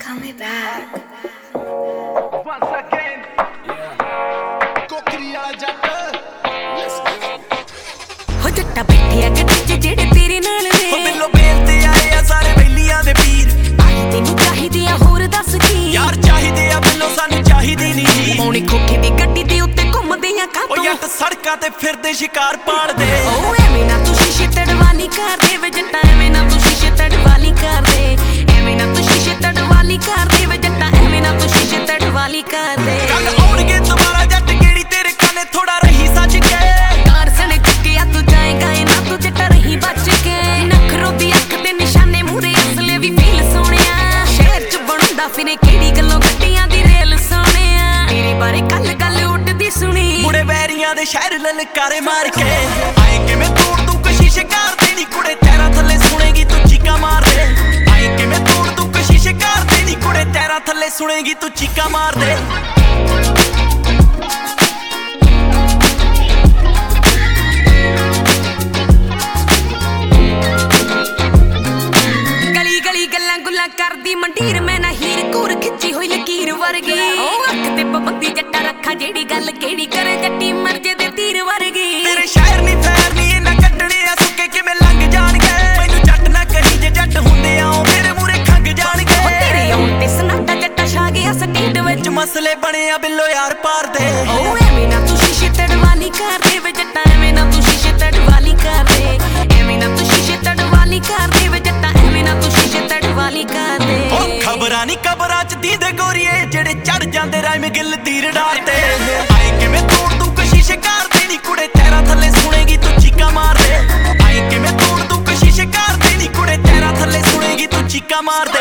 call me back. Once again, Kokri ਵਾਲਾ ਜੱਟ ਹੋ ਜੱਟਾ ਬੈਠਿਆ ਗੱਡੀ ਜਿਹੜੇ ਤੇਰੇ ਨਾਲ ਨੇ ਹੋ ਬਿੱਲੋ ਬੇਲ ਤੇ ਆਏ ਆ ਸਾਰੇ ਬੈਲੀਆਂ ਦੇ ਪੀਰ ਆਈ ਤੈਨੂੰ ਚਾਹੀਦੀ ਆ ਹੋਰ ਦੱਸ ਕੀ ਯਾਰ ਚਾਹੀਦੇ ਆ ਬਿੱਲੋ ਸਾਨੂੰ ਚਾਹੀਦੀ ਨਹੀਂ ਪੌਣੀ ਖੋਖੇ ਦੀ ਗੱਡੀ ਦੇ ਉੱਤੇ ਘੁੰਮਦੇ ਆ ਉਹ ਕਾਤੋਂ ਜੱਟ ਸੜਕਾਂ ਤੇ ਫਿਰਦੇ ਸ਼ਿਕਾਰ ਪਾੜਦੇ ਓ ਐਵੇਂ ਨਾ ਤੂੰ ਸ਼ੀਸ਼ੇ ਤੜਵਾਲੀ ਕਰਦੇ ਵੇ ਜੱਟਾ ਐਵੇਂ ਨਾ ਤੂੰ ਸ਼ੀਸ਼ੇ ਤੜਵਾਲੀ ਕਰਦੇ ਐਵੇਂ ਨਾ ਤੂੰ ਸ਼ੀਸ਼ੇ ਤੜਵਾਲੀ ਕਰਦੇ ਵੇ ਜੱਟਾ ਐਵੇਂ ਨਾ ਤੂੰ ਸ਼ੀਸ਼ੇ ਤੜਵਾਲੀ ਕਰਦੇ ਕੱਲ ਆਉਣਗੇ ਦੁਬਾਰਾ ਜੱਟ ਕਿਹੜੀ ਤੇਰੇ ਕੰਨੇ ਥੋੜਾ ਰਹੀ ਸੱਜ ਕੇ ਕਾਰ ਸਣੇ ਚੁੱਕਿਆ ਤੂੰ ਜਾਏਗਾ ਨਾ ਤੂੰ ਜੱਟਾ ਰਹੀ ਬਚ ਕੇ ਨਖਰੋ ਦੀ ਅੱਖ ਤੇ ਨਿਸ਼ਾਨੇ ਮੂਰੇ ਅਸਲੇ ਵੀ ਫੀਲ ਸੋਹਣਿਆ ਸ਼ਹਿਰ ਚ ਬਣਦਾ ਫਿਰੇ ਕਿਹੜੀ ਗੱਲੋਂ ਗੱਡੀਆਂ ਦੀ ਰੇਲ ਸੋਹਣਿਆ ਤੇਰੇ ਬਾਰੇ ਗੱਲ ਉੱਡਦੀ ਸੁਣੀ ਮੁੜੇ ਵੈਰੀਆਂ ਦੇ ਸ਼ਹਿਰ ਲਲਕਾਰੇ ਮਾਰ ਕੇ ਆਏ ਕਿਵੇਂ ਤੋੜ ਦੂ ਕਸ਼ੀਸ਼ੇ ਕਰਦੇ ਨੀ ਕੁੜੇ ਤੇਰਾ ਥੱਲੇ ਸੁਣੇਗੀ ਤੂੰ ਚੀਕਾਂ ਮਾਰਦੇ ਆਏ ਕਿਵੇਂ ਤੋੜ ਦੂ ਕਸ਼ੀਸ਼ੇ ਕਰਦੇ ਨੀ ਕੁੜੇ ਤੇਰਾ ਥੱਲੇ ਸੁਣੇਗੀ ਤੂੰ ਚੀਕਾਂ ਮਾਰਦੇ ਗੱਲਾਂ ਕਰਦੀ ਮੰਡੀਰ ਮੈਂ ਨਾ ਹੀਰ ਘੂਰ ਖਿੱਚੀ ਹੋਈ ਲਕੀਰ ਵਰਗੀ ਉਹ ਅੱਖ ਤੇ ਪਾਬੰਦੀ ਜੱਟਾ ਰੱਖਾ ਜਿਹੜੀ ਗੱਲ ਕਿਹੜੀ ਕਰੇ ਜੱਟੀ ਮਰਜੇ ਦੇ ਤੀਰ ਵਰਗੀ ਤੇਰੇ ਸ਼ਾਇਰ ਨਹੀਂ ਫੈਰ ਨਹੀਂ ਇਹਨਾਂ ਕੱਢਣੇ ਆ ਸੁੱਕੇ ਕਿਵੇਂ ਲੰਘ ਜਾਣਗੇ ਮੈਨੂੰ ਜੱਟ ਨਾ ਕਹੀ ਜੇ ਜੱਟ ਹੁੰਦੇ ਆ ਉਹ ਮੇਰੇ ਮੂਰੇ ਖੰਗ ਜਾਣਗੇ ਉਹ ਤੇਰੇ ਆਉਣ ਤੇ ਸਨਾਟਾ ਜੱਟਾ ਛਾ ਗਿਆ ਸਟੇਟ ਵਿੱਚ ਮਸਲੇ ਬਣੇ ਆ ਬਿੱਲੋ ਯਾਰ ਪਾਰ ਦੇ ਉਹ ਐਵੇਂ ਨਾ ਤੂੰ ਸ਼ੀਸ਼ੇ ਤੜਵਾਲੀ ਕਰਦੇ ਵੇ ਜੱਟਾ ਐਵੇਂ ਨਾ ਤੂੰ ਸ਼ੀਸ਼ੇ ਤੜਵਾਲੀ ਕਰਦੇ ਐਵੇਂ ਨਾ ਤੂੰ ਸ਼ੀਸ਼ੇ ਤੜਵਾਲੀ ਕਰਦੇ ਵੇ ਜੱਟਾ ਐਵੇਂ ਨਾ ਤੂੰ ਸ਼ੀਸ਼ੇ ਤੜਵਾਲੀ ਕਰਦੇ ਉਹ ਖਬਰਾਂ ਨਹੀਂ ਕਬਰਾਂ ਚ ਦੀਦੇ ਗੋਰੀਏ ਜਿਹੜੇ ਚੜ ਜਾਂਦੇ ਰਾਇਮ ਗਿੱਲ ਤੀਰ ਡਾਲਤੇ ਆਏ ਕਿਵੇਂ ਤੋੜ ਦੂ ਕਸ਼ੀਸ਼ੇ ਕਰਦੇ ਨੀ ਕੁੜੇ ਤੇਰਾ ਥੱਲੇ ਸੁਣੇਗੀ ਤੂੰ ਚੀਕਾਂ ਮਾਰਦੇ ਆਏ ਕਿਵੇਂ ਤੋੜ ਦੂ ਕਸ਼ੀਸ਼ੇ ਕਰਦੇ ਨੀ ਕੁੜੇ ਤੇਰਾ ਥੱਲੇ ਸੁਣੇਗੀ ਤੂੰ ਚੀਕਾਂ ਮਾਰਦੇ